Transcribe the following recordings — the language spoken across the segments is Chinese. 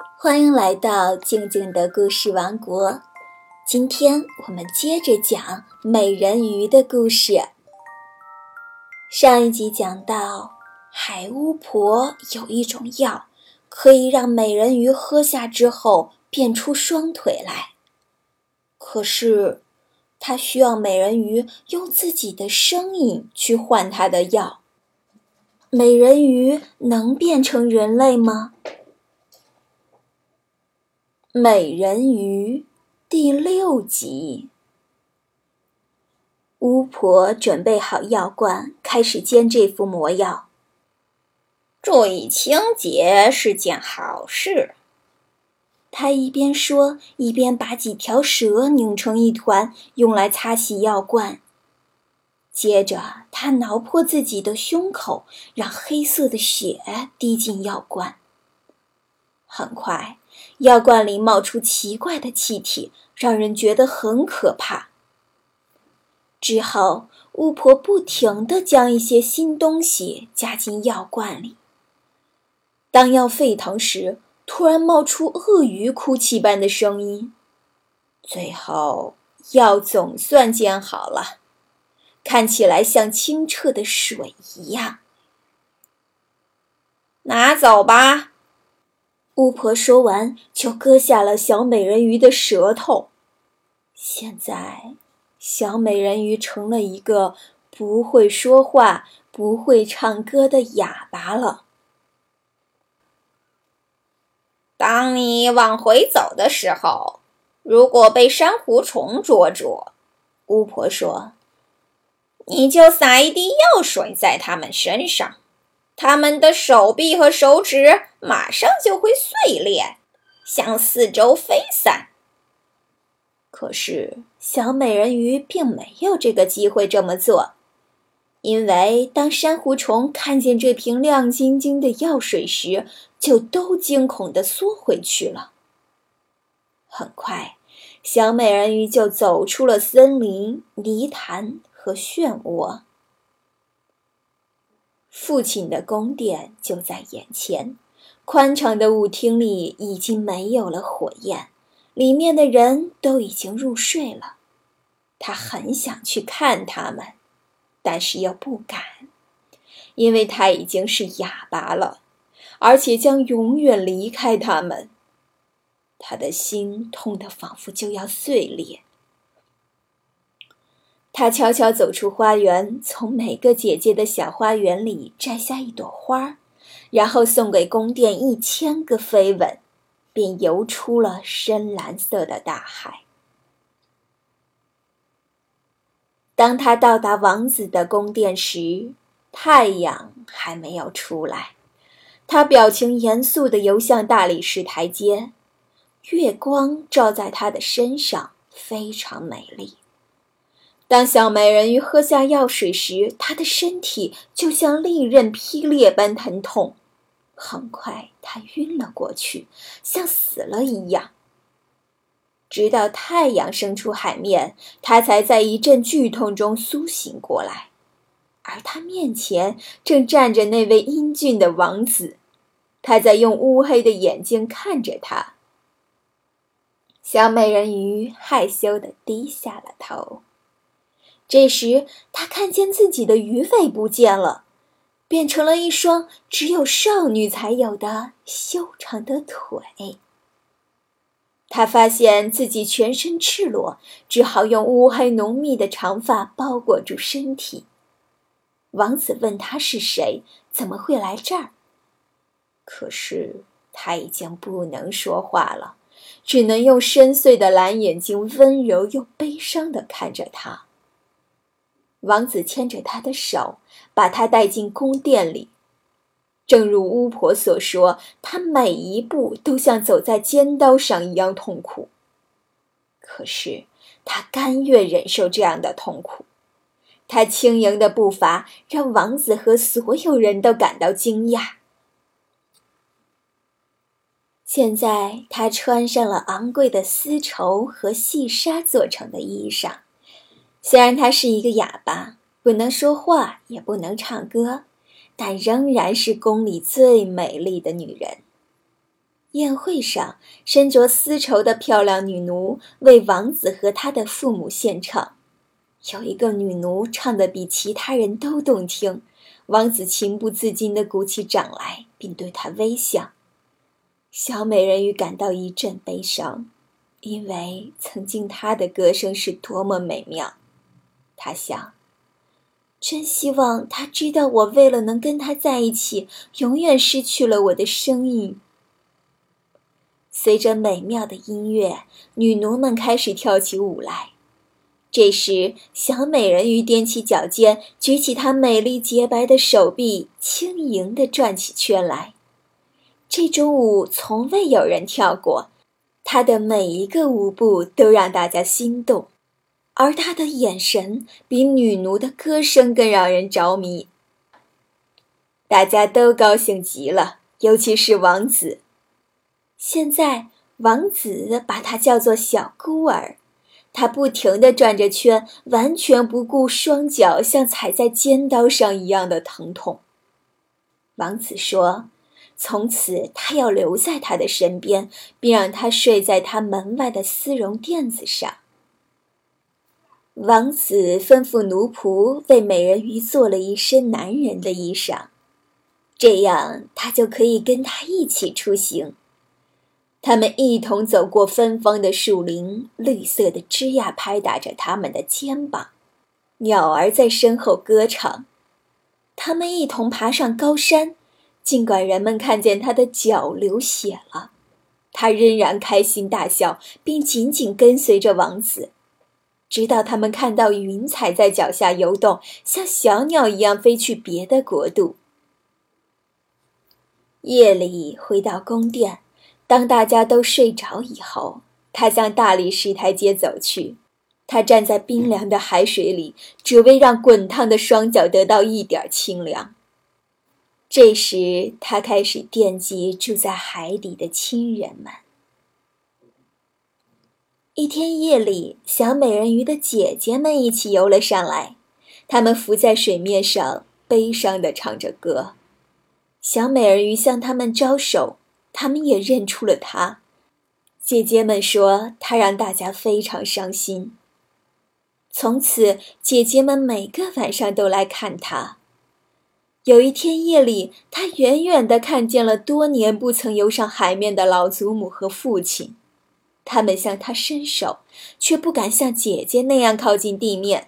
欢迎来到静静的故事王国。今天我们接着讲美人鱼的故事。上一集讲到，海巫婆有一种药，可以让美人鱼喝下之后变出双腿来。可是，她需要美人鱼用自己的声音去换她的药。美人鱼能变成人类吗？美人鱼第6集。巫婆准备好药罐，开始煎这副魔药。 注意清洁是件好事。 她一边说，一边把几条蛇拧成一团，用来擦洗药罐。接着，她挠破自己的胸口，让黑色的血滴进药罐。很快，药罐里冒出奇怪的气体，让人觉得很可怕。之后，巫婆不停地将一些新东西加进药罐里。当药沸腾时，突然冒出鳄鱼哭泣般的声音。最后，药总算煎好了，看起来像清澈的水一样。 拿走吧。 巫婆说完，就割下了小美人鱼的舌头。现在，小美人鱼成了一个不会说话、不会唱歌的哑巴了。 当你往回走的时候，如果被珊瑚虫捉住， 巫婆说， 你就撒一滴药水在它们身上，它们的手臂和手指马上就会碎裂，向四周飞散。 可是小美人鱼并没有这个机会这么做，因为当珊瑚虫看见这瓶亮晶晶的药水时，就都惊恐地缩回去了。很快，小美人鱼就走出了森林、泥潭和漩涡。父亲的宫殿就在眼前，宽敞的舞厅里已经没有了火焰，里面的人都已经入睡了。他很想去看他们，但是又不敢，因为他已经是哑巴了，而且将永远离开他们。他的心痛得仿佛就要碎裂。他悄悄走出花园，从每个姐姐的小花园里摘下一朵花，然后送给宫殿1000个飞吻，便游出了深蓝色的大海。当他到达王子的宫殿时，太阳还没有出来。他表情严肃地游向大理石台阶，月光照在他的身上，非常美丽。当小美人鱼喝下药水时，她的身体就像利刃劈裂般疼痛。很快，她晕了过去，像死了一样。直到太阳升出海面，她才在一阵剧痛中苏醒过来。而她面前正站着那位英俊的王子，他在用乌黑的眼睛看着她。小美人鱼害羞地低下了头。这时，她看见自己的鱼尾不见了，变成了一双只有少女才有的修长的腿。她发现自己全身赤裸，只好用乌黑浓密的长发包裹住身体。王子问她是谁，怎么会来这儿？可是她已经不能说话了，只能用深邃的蓝眼睛温柔又悲伤地看着她。王子牵着她的手，把她带进宫殿里。正如巫婆所说，她每一步都像走在尖刀上一样痛苦。可是她甘愿忍受这样的痛苦。她轻盈的步伐让王子和所有人都感到惊讶。现在她穿上了昂贵的丝绸和细纱做成的衣裳。虽然她是一个哑巴，不能说话，也不能唱歌，但仍然是宫里最美丽的女人。 宴会上，身着丝绸的漂亮女奴为王子和他的父母献唱。有一个女奴唱得比其他人都动听，王子情不自禁地鼓起掌来，并对她微笑。小美人鱼感到一阵悲伤，因为曾经她的歌声是多么美妙。她想，真希望她知道我为了能跟她在一起，永远失去了我的声音。随着美妙的音乐，女奴们开始跳起舞来。这时，小美人鱼踮起脚尖，举起她美丽洁白的手臂，轻盈地转起圈来。这种舞从未有人跳过，她的每一个舞步都让大家心动，而她的眼神比女奴的歌声更让人着迷。大家都高兴极了，尤其是王子。现在，王子把她叫做小孤儿，他不停地转着圈，完全不顾双脚像踩在尖刀上一样的疼痛。王子说，从此他要留在他的身边，并让他睡在他门外的丝绒垫子上。王子吩咐奴仆为美人鱼做了一身男人的衣裳，这样他就可以跟他一起出行。他们一同走过芬芳的树林，绿色的枝桠拍打着他们的肩膀，鸟儿在身后歌唱。他们一同爬上高山，尽管人们看见他的脚流血了，他仍然开心大笑，并紧紧跟随着王子，直到他们看到云彩在脚下游动，像小鸟一样飞去别的国度。夜里回到宫殿，当大家都睡着以后，他向大理石台阶走去。他站在冰凉的海水里，只为让滚烫的双脚得到一点清凉。这时，他开始惦记住在海底的亲人们。一天夜里，小美人鱼的姐姐们一起游了上来，她们浮在水面上，悲伤地唱着歌。小美人鱼向她们招手，她们也认出了她。姐姐们说，她让大家非常伤心。从此，姐姐们每个晚上都来看她。有一天夜里，她远远地看见了多年不曾游上海面的老祖母和父亲。他们向她伸手，却不敢像姐姐那样靠近地面。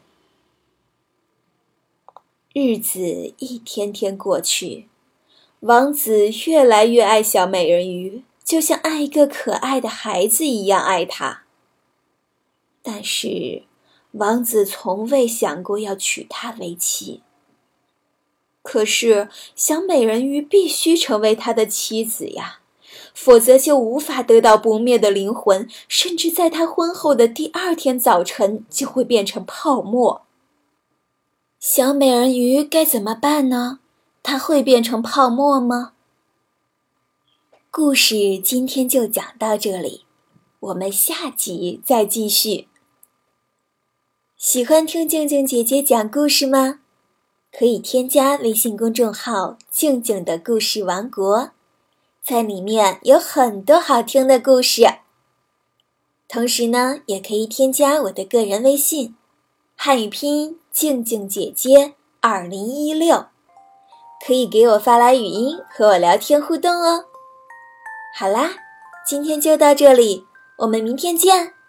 日子一天天过去，王子越来越爱小美人鱼，就像爱一个可爱的孩子一样爱她。但是，王子从未想过要娶她为妻。可是，小美人鱼必须成为他的妻子呀，否则就无法得到不灭的灵魂，甚至在他婚后的第二天早晨就会变成泡沫。小美人鱼该怎么办呢？她会变成泡沫吗？故事今天就讲到这里，我们下集再继续。喜欢听静静姐姐讲故事吗？可以添加微信公众号静静的故事王国，在里面有很多好听的故事。同时呢，也可以添加我的个人微信，汉语拼音静静姐姐2016，可以给我发来语音和我聊天互动哦。好啦，今天就到这里，我们明天见。